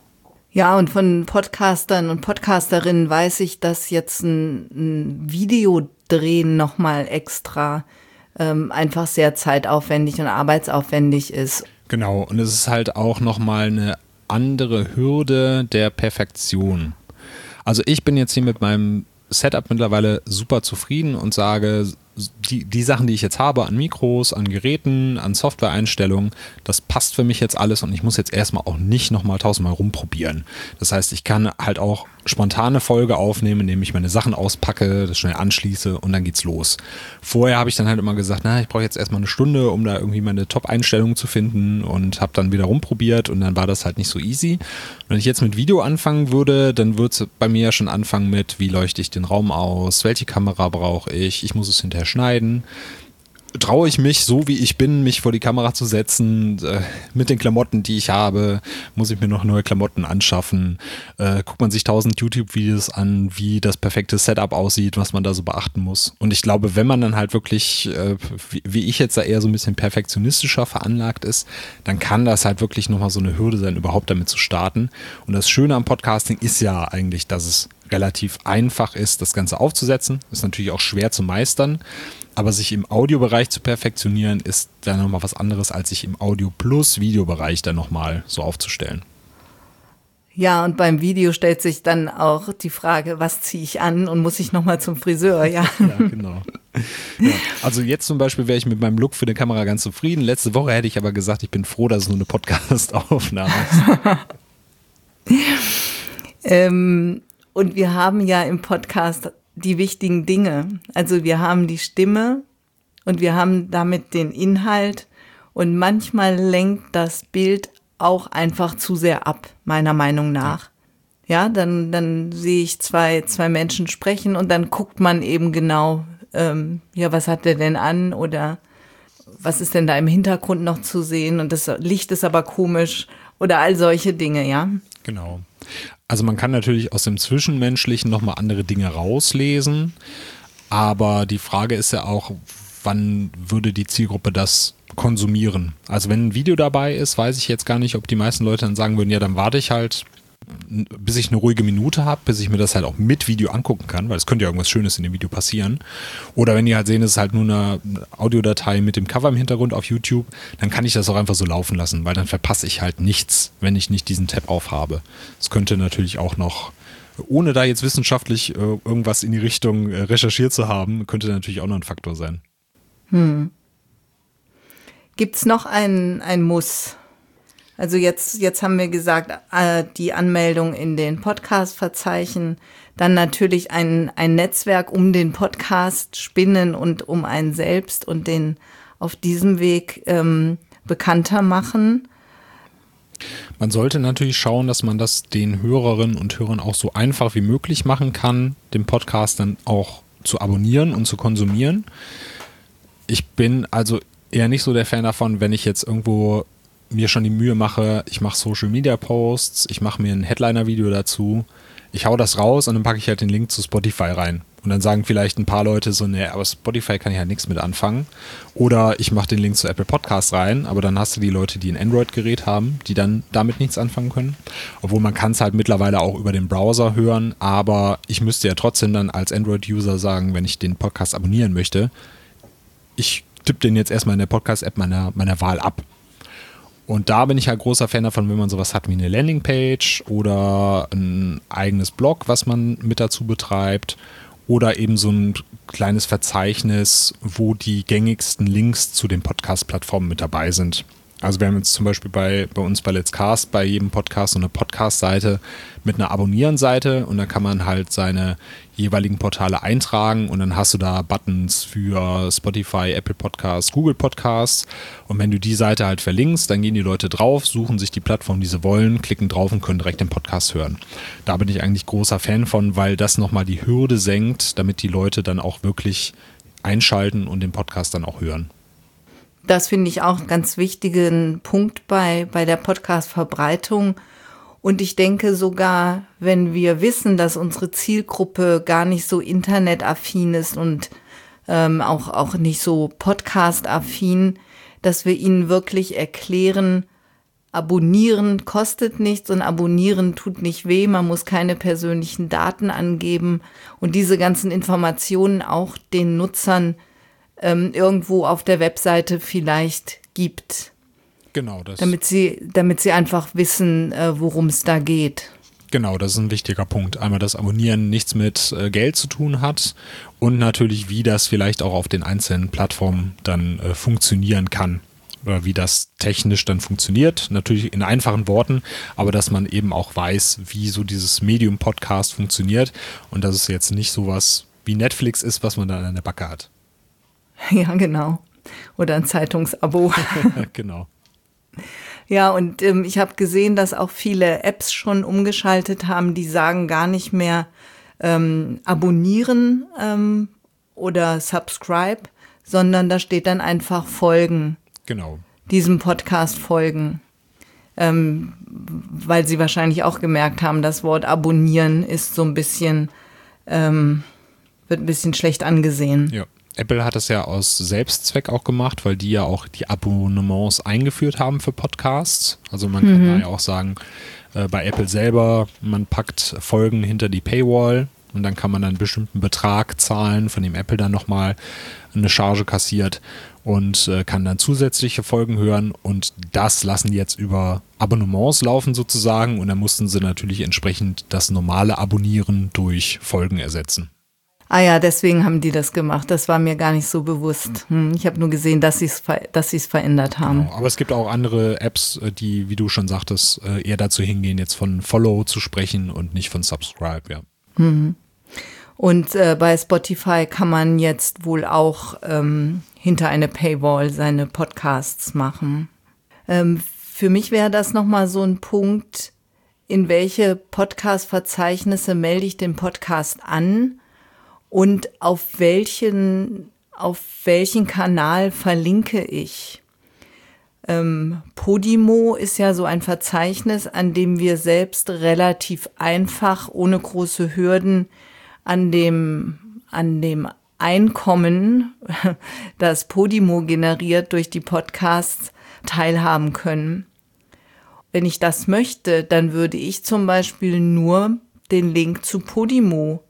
Ja, und von Podcastern und Podcasterinnen weiß ich, dass jetzt ein, ein Videodrehen nochmal extra ähm, einfach sehr zeitaufwendig und arbeitsaufwendig ist. Genau, und es ist halt auch nochmal eine andere Hürde der Perfektion. Also ich bin jetzt hier mit meinem Setup mittlerweile super zufrieden und sage, die, die Sachen, die ich jetzt habe an Mikros, an Geräten, an Software-Einstellungen, das passt für mich jetzt alles und ich muss jetzt erstmal auch nicht nochmal tausendmal rumprobieren. Das heißt, ich kann halt auch spontane Folge aufnehmen, indem ich meine Sachen auspacke, das schnell anschließe und dann geht's los. Vorher habe ich dann halt immer gesagt, na, ich brauche jetzt erstmal eine Stunde, um da irgendwie meine Top-Einstellungen zu finden und habe dann wieder rumprobiert und dann war das halt nicht so easy. Wenn ich jetzt mit Video anfangen würde, dann würde es bei mir ja schon anfangen mit, wie leuchte ich den Raum aus, welche Kamera brauche ich, ich muss es hinterher schneiden. traue ich mich, so wie ich bin, mich vor die Kamera zu setzen, äh, mit den Klamotten, die ich habe, muss ich mir noch neue Klamotten anschaffen, äh, guckt man sich tausend YouTube-Videos an, wie das perfekte Setup aussieht, was man da so beachten muss. Und ich glaube, wenn man dann halt wirklich, äh, wie, wie ich jetzt da eher so ein bisschen perfektionistischer veranlagt ist, dann kann das halt wirklich nochmal so eine Hürde sein, überhaupt damit zu starten. Und das Schöne am Podcasting ist ja eigentlich, dass es relativ einfach ist, das Ganze aufzusetzen. Ist natürlich auch schwer zu meistern. Aber sich im Audiobereich zu perfektionieren, ist dann nochmal was anderes, als sich im Audio-Plus-Videobereich dann nochmal so aufzustellen. Ja, und beim Video stellt sich dann auch die Frage, was ziehe ich an und muss ich nochmal zum Friseur, ja. Ja, genau. Ja, also jetzt zum Beispiel wäre ich mit meinem Look für die Kamera ganz zufrieden. Letzte Woche hätte ich aber gesagt, ich bin froh, dass es nur eine Podcast-Aufnahme ist. ähm, und wir haben ja im Podcast die wichtigen Dinge. Also wir haben die Stimme und wir haben damit den Inhalt und manchmal lenkt das Bild auch einfach zu sehr ab, meiner Meinung nach. Ja, dann, dann sehe ich zwei, zwei Menschen sprechen und dann guckt man eben genau, ähm, ja, was hat der denn an oder was ist denn da im Hintergrund noch zu sehen und das Licht ist aber komisch oder all solche Dinge, ja. Genau. Also man kann natürlich aus dem Zwischenmenschlichen nochmal andere Dinge rauslesen, aber die Frage ist ja auch, wann würde die Zielgruppe das konsumieren? Also wenn ein Video dabei ist, weiß ich jetzt gar nicht, ob die meisten Leute dann sagen würden, ja, dann warte ich halt, bis ich eine ruhige Minute habe, bis ich mir das halt auch mit Video angucken kann, weil es könnte ja irgendwas Schönes in dem Video passieren. Oder wenn die halt sehen, es ist halt nur eine Audiodatei mit dem Cover im Hintergrund auf YouTube, dann kann ich das auch einfach so laufen lassen, weil dann verpasse ich halt nichts, wenn ich nicht diesen Tab aufhabe. Es könnte natürlich auch noch, ohne da jetzt wissenschaftlich äh, irgendwas in die Richtung äh, recherchiert zu haben, könnte natürlich auch noch ein Faktor sein. Hm. Gibt es noch ein, ein Muss? Also jetzt, jetzt haben wir gesagt, äh, die Anmeldung in den Podcast-Verzeichen, dann natürlich ein, ein Netzwerk um den Podcast spinnen und um einen selbst und den auf diesem Weg ähm, bekannter machen. Man sollte natürlich schauen, dass man das den Hörerinnen und Hörern auch so einfach wie möglich machen kann, den Podcast dann auch zu abonnieren und zu konsumieren. Ich bin also eher nicht so der Fan davon, wenn ich jetzt irgendwo mir schon die Mühe mache, ich mache Social Media Posts, ich mache mir ein Headliner-Video dazu, ich hau das raus und dann packe ich halt den Link zu Spotify rein. Und dann sagen vielleicht ein paar Leute so, nee, aber Spotify kann ich halt nichts mit anfangen. Oder ich mache den Link zu Apple Podcasts rein, aber dann hast du die Leute, die ein Android-Gerät haben, die dann damit nichts anfangen können. Obwohl man kann es halt mittlerweile auch über den Browser hören, aber ich müsste ja trotzdem dann als Android-User sagen, wenn ich den Podcast abonnieren möchte, ich tippe den jetzt erstmal in der Podcast-App meiner, meiner Wahl ab. Und da bin ich halt großer Fan davon, wenn man sowas hat wie eine Landingpage oder ein eigenes Blog, was man mit dazu betreibt oder eben so ein kleines Verzeichnis, wo die gängigsten Links zu den Podcast-Plattformen mit dabei sind. Also wir haben jetzt zum Beispiel bei, bei uns bei Let's Cast bei jedem Podcast so eine Podcast-Seite mit einer Abonnieren-Seite und da kann man halt seine jeweiligen Portale eintragen und dann hast du da Buttons für Spotify, Apple Podcasts, Google Podcasts und wenn du die Seite halt verlinkst, dann gehen die Leute drauf, suchen sich die Plattform, die sie wollen, klicken drauf und können direkt den Podcast hören. Da bin ich eigentlich großer Fan von, weil das nochmal die Hürde senkt, damit die Leute dann auch wirklich einschalten und den Podcast dann auch hören. Das finde ich auch einen ganz wichtigen Punkt bei, bei der Podcast-Verbreitung. Und ich denke sogar, wenn wir wissen, dass unsere Zielgruppe gar nicht so internetaffin ist und ähm, auch, auch nicht so podcast-affin, dass wir ihnen wirklich erklären, abonnieren kostet nichts und abonnieren tut nicht weh, man muss keine persönlichen Daten angeben und diese ganzen Informationen auch den Nutzern ähm, irgendwo auf der Webseite vielleicht gibt. Genau, das. Damit sie, damit sie einfach wissen, äh, worum es da geht. Genau, das ist ein wichtiger Punkt. Einmal, dass Abonnieren nichts mit äh, Geld zu tun hat und natürlich, wie das vielleicht auch auf den einzelnen Plattformen dann äh, funktionieren kann. Oder wie das technisch dann funktioniert. Natürlich in einfachen Worten, aber dass man eben auch weiß, wie so dieses Medium-Podcast funktioniert und dass es jetzt nicht sowas wie Netflix ist, was man dann an der Backe hat. Ja, genau. Oder ein Zeitungsabo. Genau. Ja, und ähm, ich habe gesehen, dass auch viele Apps schon umgeschaltet haben, die sagen gar nicht mehr ähm, abonnieren ähm, oder subscribe, sondern da steht dann einfach Folgen. Genau. Diesem Podcast folgen. Ähm, weil sie wahrscheinlich auch gemerkt haben, das Wort abonnieren ist so ein bisschen, ähm, wird ein bisschen schlecht angesehen. Ja. Apple hat das ja aus Selbstzweck auch gemacht, weil die ja auch die Abonnements eingeführt haben für Podcasts. Also man kann mhm. da ja auch sagen, äh, bei Apple selber, man packt Folgen hinter die Paywall und dann kann man dann einen bestimmten Betrag zahlen, von dem Apple dann nochmal eine Charge kassiert und äh, kann dann zusätzliche Folgen hören und das lassen die jetzt über Abonnements laufen sozusagen und dann mussten sie natürlich entsprechend das normale Abonnieren durch Folgen ersetzen. Ah ja, deswegen haben die das gemacht. Das war mir gar nicht so bewusst. Hm, ich habe nur gesehen, dass sie es dass sie es verändert haben. Genau, aber es gibt auch andere Apps, die, wie du schon sagtest, eher dazu hingehen, jetzt von Follow zu sprechen und nicht von Subscribe, ja. Mhm. Und äh, bei Spotify kann man jetzt wohl auch ähm, hinter eine Paywall seine Podcasts machen. Ähm, für mich wäre das nochmal so ein Punkt, in welche Podcast-Verzeichnisse melde ich den Podcast an und auf welchen, auf welchen Kanal verlinke ich. Ähm, Podimo ist ja so ein Verzeichnis, an dem wir selbst relativ einfach, ohne große Hürden, an dem, an dem Einkommen, das Podimo generiert durch die Podcasts, teilhaben können. Wenn ich das möchte, dann würde ich zum Beispiel nur den Link zu Podimo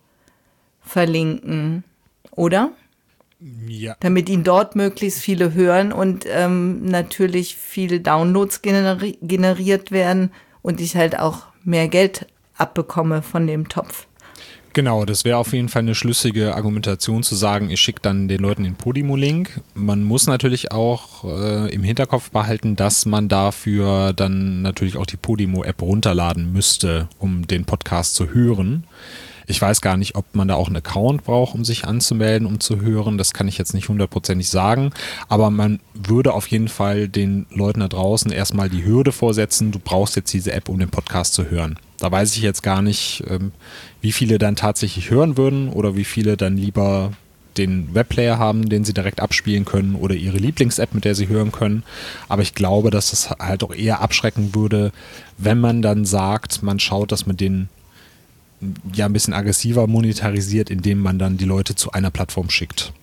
verlinken, oder? Ja. Damit ihn dort möglichst viele hören und ähm, natürlich viele Downloads generi- generiert werden und ich halt auch mehr Geld abbekomme von dem Topf. Genau, das wäre auf jeden Fall eine schlüssige Argumentation zu sagen, ich schicke dann den Leuten den Podimo-Link. Man muss natürlich auch äh, im Hinterkopf behalten, dass man dafür dann natürlich auch die Podimo-App runterladen müsste, um den Podcast zu hören. Ich weiß gar nicht, ob man da auch einen Account braucht, um sich anzumelden, um zu hören. Das kann ich jetzt nicht hundertprozentig sagen. Aber man würde auf jeden Fall den Leuten da draußen erstmal die Hürde vorsetzen, du brauchst jetzt diese App, um den Podcast zu hören. Da weiß ich jetzt gar nicht, wie viele dann tatsächlich hören würden oder wie viele dann lieber den Webplayer haben, den sie direkt abspielen können oder ihre Lieblings-App, mit der sie hören können. Aber ich glaube, dass das halt auch eher abschrecken würde, wenn man dann sagt, man schaut, dass man den ja ein bisschen aggressiver monetarisiert, indem man dann die Leute zu einer Plattform schickt.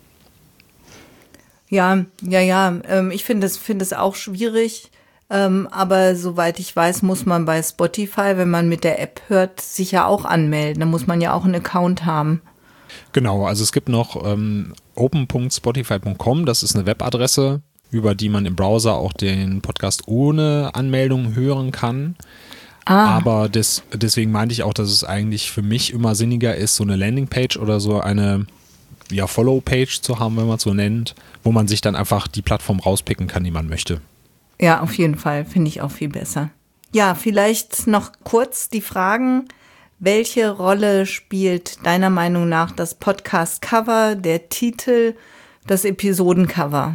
Ja, ja, ja. Ähm, ich finde es, finde es auch schwierig. Ähm, aber soweit ich weiß, muss man bei Spotify, wenn man mit der App hört, sich ja auch anmelden. Da muss man ja auch einen Account haben. Genau, also es gibt noch ähm, open punkt spotify punkt com, das ist eine Webadresse, über die man im Browser auch den Podcast ohne Anmeldung hören kann. Ah. Aber des, deswegen meinte ich auch, dass es eigentlich für mich immer sinniger ist, so eine Landingpage oder so eine ja, Follow-Page zu haben, wenn man es so nennt, wo man sich dann einfach die Plattform rauspicken kann, die man möchte. Ja, auf jeden Fall, finde ich auch viel besser. Ja, vielleicht noch kurz die Fragen. Welche Rolle spielt deiner Meinung nach das Podcast-Cover, der Titel, das Episodencover?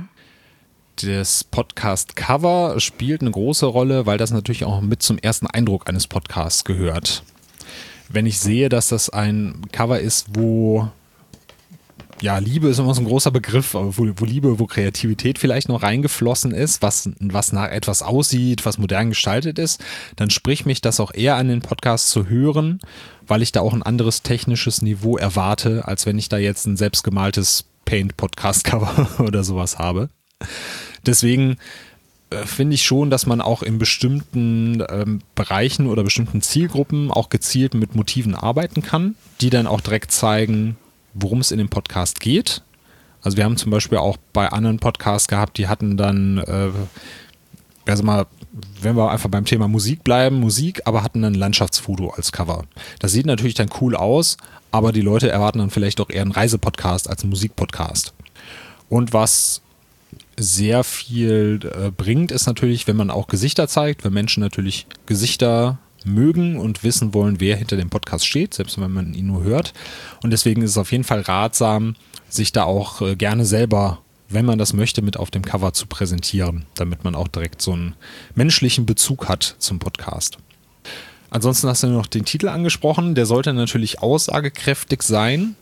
Das Podcast-Cover spielt eine große Rolle, weil das natürlich auch mit zum ersten Eindruck eines Podcasts gehört. Wenn ich sehe, dass das ein Cover ist, wo, ja, Liebe ist immer so ein großer Begriff, aber wo, wo Liebe, wo Kreativität vielleicht noch reingeflossen ist, was, was nach etwas aussieht, was modern gestaltet ist, dann spricht mich das auch eher an, den Podcast zu hören, weil ich da auch ein anderes technisches Niveau erwarte, als wenn ich da jetzt ein selbstgemaltes Paint-Podcast-Cover oder sowas habe. Deswegen äh, finde ich schon, dass man auch in bestimmten ähm, Bereichen oder bestimmten Zielgruppen auch gezielt mit Motiven arbeiten kann, die dann auch direkt zeigen, worum es in dem Podcast geht. Also wir haben zum Beispiel auch bei anderen Podcasts gehabt, die hatten dann, äh, also mal, wenn wir einfach beim Thema Musik bleiben, Musik, aber hatten dann ein Landschaftsfoto als Cover. Das sieht natürlich dann cool aus, aber die Leute erwarten dann vielleicht auch eher einen Reisepodcast als einen Musikpodcast. Und was sehr viel äh, bringt, ist natürlich, wenn man auch Gesichter zeigt, wenn Menschen natürlich Gesichter mögen und wissen wollen, wer hinter dem Podcast steht, selbst wenn man ihn nur hört. Und deswegen ist es auf jeden Fall ratsam, sich da auch äh, gerne selber, wenn man das möchte, mit auf dem Cover zu präsentieren, damit man auch direkt so einen menschlichen Bezug hat zum Podcast. Ansonsten hast du noch den Titel angesprochen, der sollte natürlich aussagekräftig sein.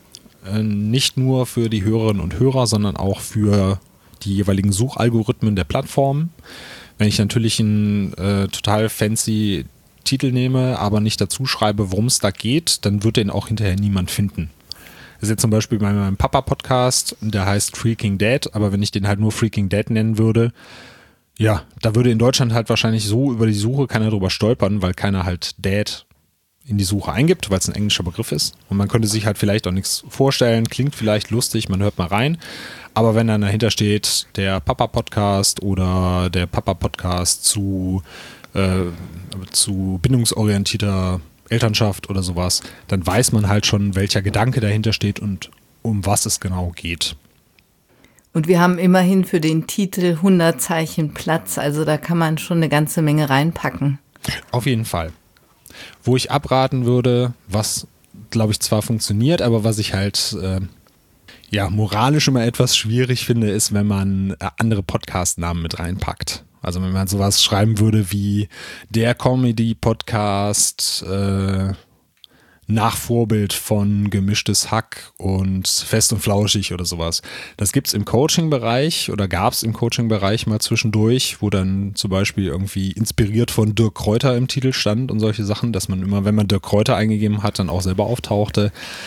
äh, nicht nur für die Hörerinnen und Hörer, sondern auch für die jeweiligen Suchalgorithmen der Plattformen. Wenn ich natürlich einen äh, total fancy Titel nehme, aber nicht dazu schreibe, worum es da geht, dann wird den auch hinterher niemand finden. Das ist jetzt zum Beispiel bei meinem Papa-Podcast, der heißt Freaking Dad, aber wenn ich den halt nur Freaking Dad nennen würde, ja, da würde in Deutschland halt wahrscheinlich so über die Suche keiner drüber stolpern, weil keiner halt Dad in die Suche eingibt, weil es ein englischer Begriff ist. Und man könnte sich halt vielleicht auch nichts vorstellen, klingt vielleicht lustig, man hört mal rein. Aber wenn dann dahinter steht, der Papa-Podcast oder der Papa-Podcast zu, äh, zu bindungsorientierter Elternschaft oder sowas, dann weiß man halt schon, welcher Gedanke dahinter steht und um was es genau geht. Und wir haben immerhin für den Titel hundert Zeichen Platz, also da kann man schon eine ganze Menge reinpacken. Auf jeden Fall. Wo ich abraten würde, was, glaube ich, zwar funktioniert, aber was ich halt äh, ja moralisch immer etwas schwierig finde, ist, wenn man äh, andere Podcast-Namen mit reinpackt. Also wenn man sowas schreiben würde wie der Comedy-Podcast äh, nach Vorbild von Gemischtes Hack und Fest und Flauschig oder sowas. Das gibt's im Coaching-Bereich oder gab's im Coaching-Bereich mal zwischendurch, wo dann zum Beispiel irgendwie inspiriert von Dirk Kräuter im Titel stand und solche Sachen, dass man immer, wenn man Dirk Kräuter eingegeben hat, dann auch selber auftauchte.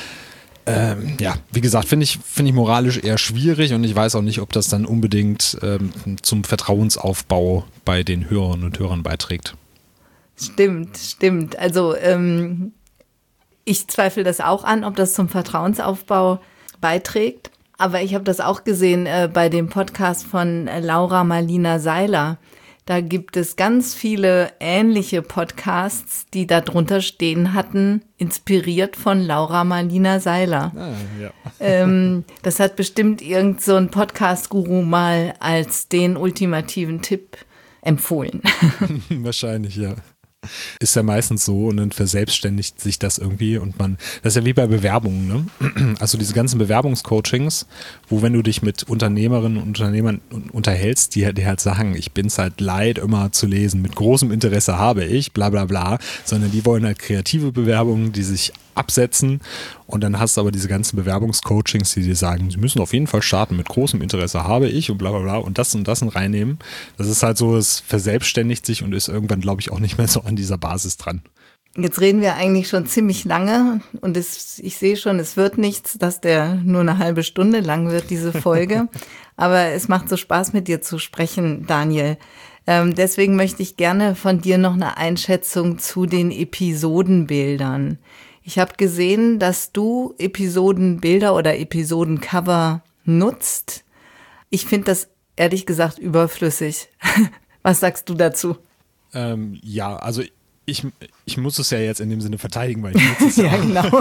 Ähm, ja, wie gesagt, finde ich, finde ich moralisch eher schwierig und ich weiß auch nicht, ob das dann unbedingt ähm, zum Vertrauensaufbau bei den Hörerinnen und Hörern beiträgt. Stimmt, stimmt. Also ähm, ich zweifle das auch an, ob das zum Vertrauensaufbau beiträgt. Aber ich habe das auch gesehen äh, bei dem Podcast von äh, Laura Marlina Seiler. Da gibt es ganz viele ähnliche Podcasts, die da drunter stehen hatten, inspiriert von Laura Marlina Seiler. Ah, ja. ähm, das hat bestimmt irgend so ein Podcast-Guru mal als den ultimativen Tipp empfohlen. Wahrscheinlich, ja. Ist ja meistens so und dann verselbstständigt sich das irgendwie und man, das ist ja wie bei Bewerbungen, ne? Also diese ganzen Bewerbungscoachings, wo wenn du dich mit Unternehmerinnen und Unternehmern unterhältst, die, die halt sagen, ich bin's halt leid, immer zu lesen, mit großem Interesse habe ich, bla bla bla, sondern die wollen halt kreative Bewerbungen, die sich absetzen und dann hast du aber diese ganzen Bewerbungscoachings, die dir sagen, sie müssen auf jeden Fall starten, mit großem Interesse habe ich und bla bla bla und das und das und reinnehmen. Das ist halt so, es verselbstständigt sich und ist irgendwann, glaube ich, auch nicht mehr so an dieser Basis dran. Jetzt reden wir eigentlich schon ziemlich lange und es, ich sehe schon, es wird nichts, dass der nur eine halbe Stunde lang wird, diese Folge. Aber es macht so Spaß, mit dir zu sprechen, Daniel. Ähm, deswegen möchte ich gerne von dir noch eine Einschätzung zu den Episodenbildern. Ich habe gesehen, dass du Episodenbilder oder Episodencover nutzt. Ich finde das ehrlich gesagt überflüssig. Was sagst du dazu? Ähm, ja, also ich, ich muss es ja jetzt in dem Sinne verteidigen, weil ich nutze es ja. Ja, genau.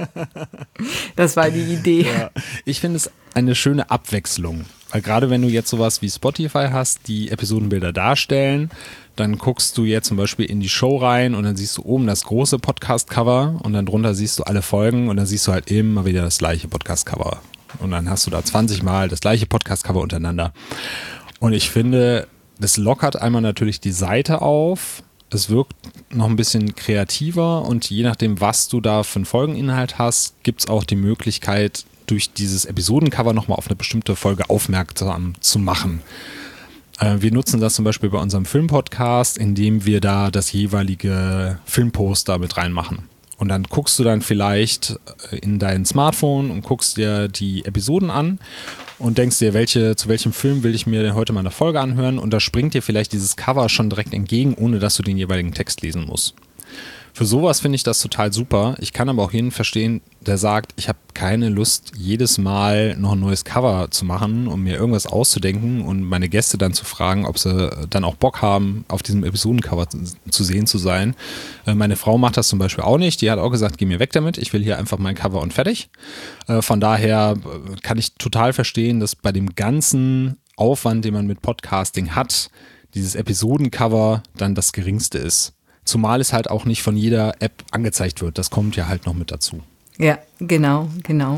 Das war die Idee. Ja, ich finde es eine schöne Abwechslung. Weil gerade wenn du jetzt sowas wie Spotify hast, die Episodenbilder darstellen, dann guckst du jetzt zum Beispiel in die Show rein und dann siehst du oben das große Podcast-Cover und dann drunter siehst du alle Folgen und dann siehst du halt immer wieder das gleiche Podcast-Cover. Und dann hast du da zwanzig Mal das gleiche Podcast-Cover untereinander. Und ich finde, das lockert einmal natürlich die Seite auf. Es wirkt noch ein bisschen kreativer und je nachdem, was du da für einen Folgeninhalt hast, gibt es auch die Möglichkeit, durch dieses Episodencover nochmal auf eine bestimmte Folge aufmerksam zu machen. Äh, wir nutzen das zum Beispiel bei unserem Filmpodcast, indem wir da das jeweilige Filmposter mit reinmachen. Und dann guckst du dann vielleicht in dein Smartphone und guckst dir die Episoden an und denkst dir, welche, zu welchem Film will ich mir denn heute mal eine Folge anhören? Und da springt dir vielleicht dieses Cover schon direkt entgegen, ohne dass du den jeweiligen Text lesen musst. Für sowas finde ich das total super. Ich kann aber auch jeden verstehen, der sagt, ich habe keine Lust, jedes Mal noch ein neues Cover zu machen, um mir irgendwas auszudenken und meine Gäste dann zu fragen, ob sie dann auch Bock haben, auf diesem Episodencover zu sehen zu sein. Meine Frau macht das zum Beispiel auch nicht. Die hat auch gesagt, geh mir weg damit. Ich will hier einfach mein Cover und fertig. Von daher kann ich total verstehen, dass bei dem ganzen Aufwand, den man mit Podcasting hat, dieses Episodencover dann das geringste ist. Zumal es halt auch nicht von jeder App angezeigt wird. Das kommt ja halt noch mit dazu. Ja, genau, genau.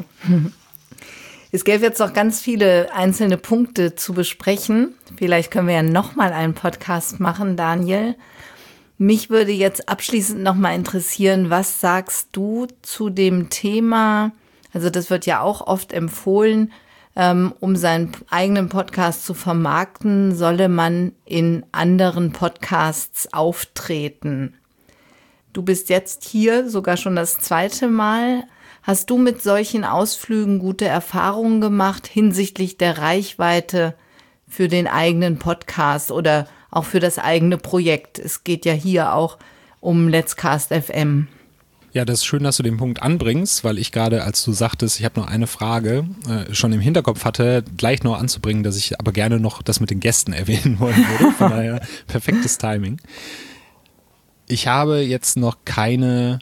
Es gäbe jetzt noch ganz viele einzelne Punkte zu besprechen. Vielleicht können wir ja nochmal einen Podcast machen, Daniel. Mich würde jetzt abschließend nochmal interessieren, was sagst du zu dem Thema, Also das wird ja auch oft empfohlen, ähm, um seinen eigenen Podcast zu vermarkten, solle man in anderen Podcasts auftreten. Du bist jetzt hier sogar schon das zweite Mal. Hast du mit solchen Ausflügen gute Erfahrungen gemacht hinsichtlich der Reichweite für den eigenen Podcast oder auch für das eigene Projekt? Es geht ja hier auch um Let's Cast F M. Ja, das ist schön, dass du den Punkt anbringst, weil ich gerade, als du sagtest, ich habe noch eine Frage, äh, schon im Hinterkopf hatte, gleich noch anzubringen, dass ich aber gerne noch das mit den Gästen erwähnen wollen würde. Von daher perfektes Timing. Ich habe jetzt noch keine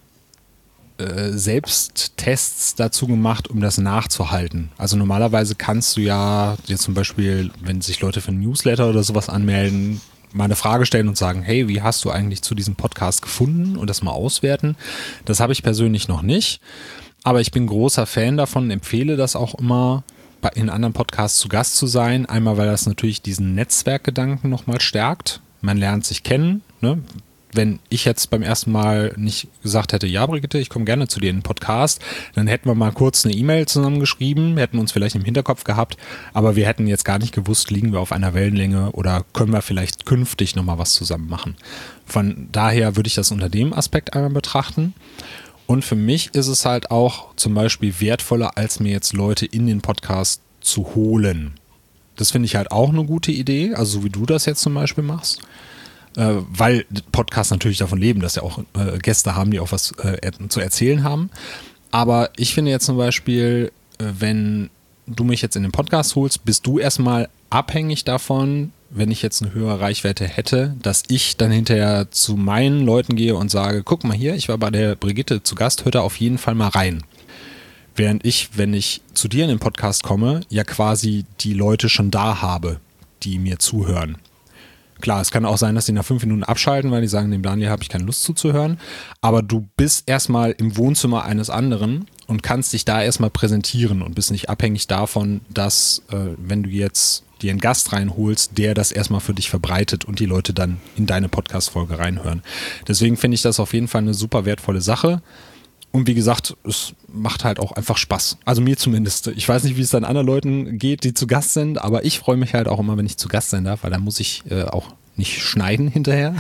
äh, Selbsttests dazu gemacht, um das nachzuhalten. Also normalerweise kannst du ja jetzt zum Beispiel, wenn sich Leute für ein Newsletter oder sowas anmelden, mal eine Frage stellen und sagen, hey, wie hast du eigentlich zu diesem Podcast gefunden und das mal auswerten. Das habe ich persönlich noch nicht, aber ich bin großer Fan davon, empfehle das auch immer, in anderen Podcasts zu Gast zu sein. Einmal, weil das natürlich diesen Netzwerkgedanken nochmal stärkt. Man lernt sich kennen, ne? Wenn ich jetzt beim ersten Mal nicht gesagt hätte, ja Brigitte, ich komme gerne zu dir in den Podcast, dann hätten wir mal kurz eine E-Mail zusammengeschrieben, hätten uns vielleicht im Hinterkopf gehabt, aber wir hätten jetzt gar nicht gewusst, liegen wir auf einer Wellenlänge oder können wir vielleicht künftig nochmal was zusammen machen. Von daher würde ich das unter dem Aspekt einmal betrachten. Und für mich ist es halt auch zum Beispiel wertvoller, als mir jetzt Leute in den Podcast zu holen. Das finde ich halt auch eine gute Idee, also so wie du das jetzt zum Beispiel machst. Äh, weil Podcasts natürlich davon leben, dass ja auch äh, Gäste haben, die auch was äh, er- zu erzählen haben. Aber ich finde jetzt zum Beispiel, äh, wenn du mich jetzt in den Podcast holst, bist du erstmal abhängig davon, wenn ich jetzt eine höhere Reichweite hätte, dass ich dann hinterher zu meinen Leuten gehe und sage, guck mal hier, ich war bei der Brigitte zu Gast, hört da auf jeden Fall mal rein. Während ich, wenn ich zu dir in den Podcast komme, ja quasi die Leute schon da habe, die mir zuhören. Klar, es kann auch sein, dass die nach fünf Minuten abschalten, weil die sagen, dem Daniel habe ich keine Lust zuzuhören. Aber du bist erstmal im Wohnzimmer eines anderen und kannst dich da erstmal präsentieren und bist nicht abhängig davon, dass, äh, wenn du jetzt dir einen Gast reinholst, der das erstmal für dich verbreitet und die Leute dann in deine Podcast-Folge reinhören. Deswegen finde ich das auf jeden Fall eine super wertvolle Sache. Und wie gesagt, es macht halt auch einfach Spaß. Also mir zumindest. Ich weiß nicht, wie es dann anderen Leuten geht, die zu Gast sind, aber ich freue mich halt auch immer, wenn ich zu Gast sein darf, weil dann muss ich äh, auch nicht schneiden hinterher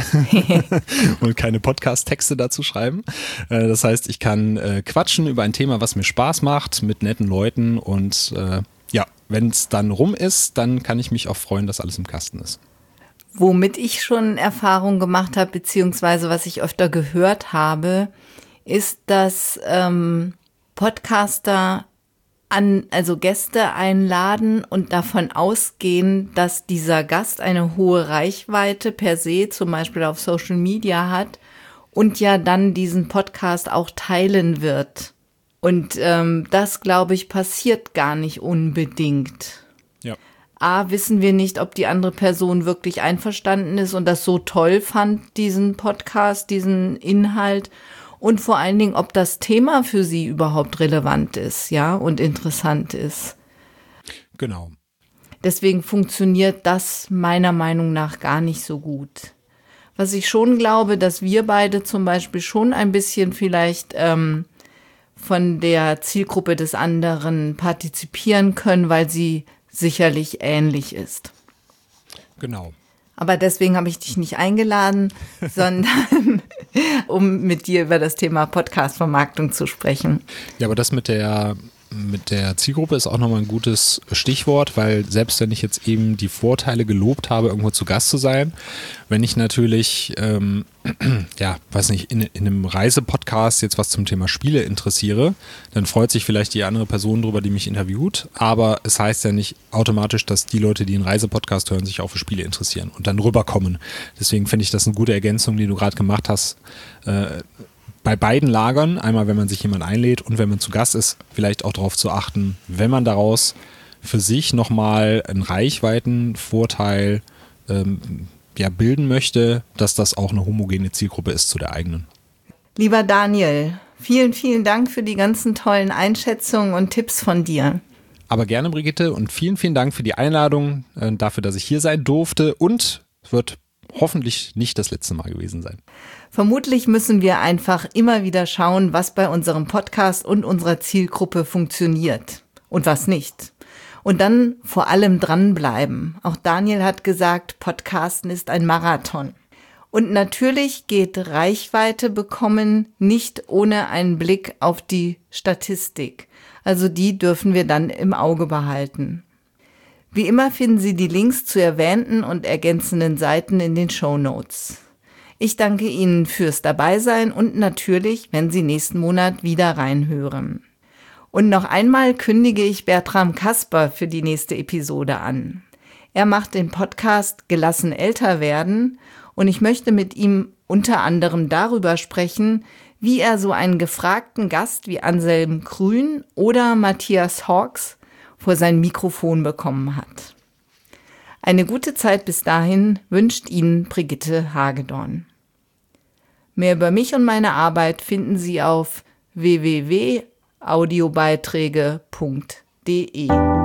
und keine Podcast-Texte dazu schreiben. Äh, das heißt, ich kann äh, quatschen über ein Thema, was mir Spaß macht, mit netten Leuten und äh, ja, wenn es dann rum ist, dann kann ich mich auch freuen, dass alles im Kasten ist. Womit ich schon Erfahrung gemacht habe, beziehungsweise was ich öfter gehört habe, ist, dass ähm, Podcaster an, also Gäste einladen und davon ausgehen, dass dieser Gast eine hohe Reichweite per se, zum Beispiel auf Social Media hat und ja dann diesen Podcast auch teilen wird. Und ähm, das, glaube ich, passiert gar nicht unbedingt. Ja. A, wissen wir nicht, ob die andere Person wirklich einverstanden ist und das so toll fand, diesen Podcast, diesen Inhalt. Und vor allen Dingen, ob das Thema für sie überhaupt relevant ist, ja, und interessant ist. Genau. Deswegen funktioniert das meiner Meinung nach gar nicht so gut. Was ich schon glaube, dass wir beide zum Beispiel schon ein bisschen vielleicht ähm, von der Zielgruppe des anderen partizipieren können, weil sie sicherlich ähnlich ist. Genau. Aber deswegen habe ich dich nicht eingeladen, sondern um mit dir über das Thema Podcast-Vermarktung zu sprechen. Ja, aber das mit der, mit der Zielgruppe ist auch nochmal ein gutes Stichwort, weil selbst wenn ich jetzt eben die Vorteile gelobt habe, irgendwo zu Gast zu sein, wenn ich natürlich, ähm, ja, weiß nicht, in, in einem Reisepodcast jetzt was zum Thema Spiele interessiere, dann freut sich vielleicht die andere Person drüber, die mich interviewt, aber es heißt ja nicht automatisch, dass die Leute, die einen Reisepodcast hören, sich auch für Spiele interessieren und dann rüberkommen. Deswegen finde ich das eine gute Ergänzung, die du gerade gemacht hast, äh, bei beiden Lagern, einmal wenn man sich jemand einlädt und wenn man zu Gast ist, vielleicht auch darauf zu achten, wenn man daraus für sich nochmal einen Reichweitenvorteil ähm, ja, bilden möchte, dass das auch eine homogene Zielgruppe ist zu der eigenen. Lieber Daniel, vielen, vielen Dank für die ganzen tollen Einschätzungen und Tipps von dir. Aber gerne, Brigitte, und vielen, vielen Dank für die Einladung, äh, dafür, dass ich hier sein durfte und es wird hoffentlich nicht das letzte Mal gewesen sein. Vermutlich müssen wir einfach immer wieder schauen, was bei unserem Podcast und unserer Zielgruppe funktioniert und was nicht. Und dann vor allem dranbleiben. Auch Daniel hat gesagt, Podcasten ist ein Marathon. Und natürlich geht Reichweite bekommen nicht ohne einen Blick auf die Statistik. Also die dürfen wir dann im Auge behalten. Wie immer finden Sie die Links zu erwähnten und ergänzenden Seiten in den Shownotes. Ich danke Ihnen fürs Dabeisein und natürlich, wenn Sie nächsten Monat wieder reinhören. Und noch einmal kündige ich Bertram Kasper für die nächste Episode an. Er macht den Podcast Gelassen älter werden und ich möchte mit ihm unter anderem darüber sprechen, wie er so einen gefragten Gast wie Anselm Grün oder Matthias Hawks vor sein Mikrofon bekommen hat. Eine gute Zeit bis dahin wünscht Ihnen Brigitte Hagedorn. Mehr über mich und meine Arbeit finden Sie auf w w w punkt audiobeiträge punkt d e.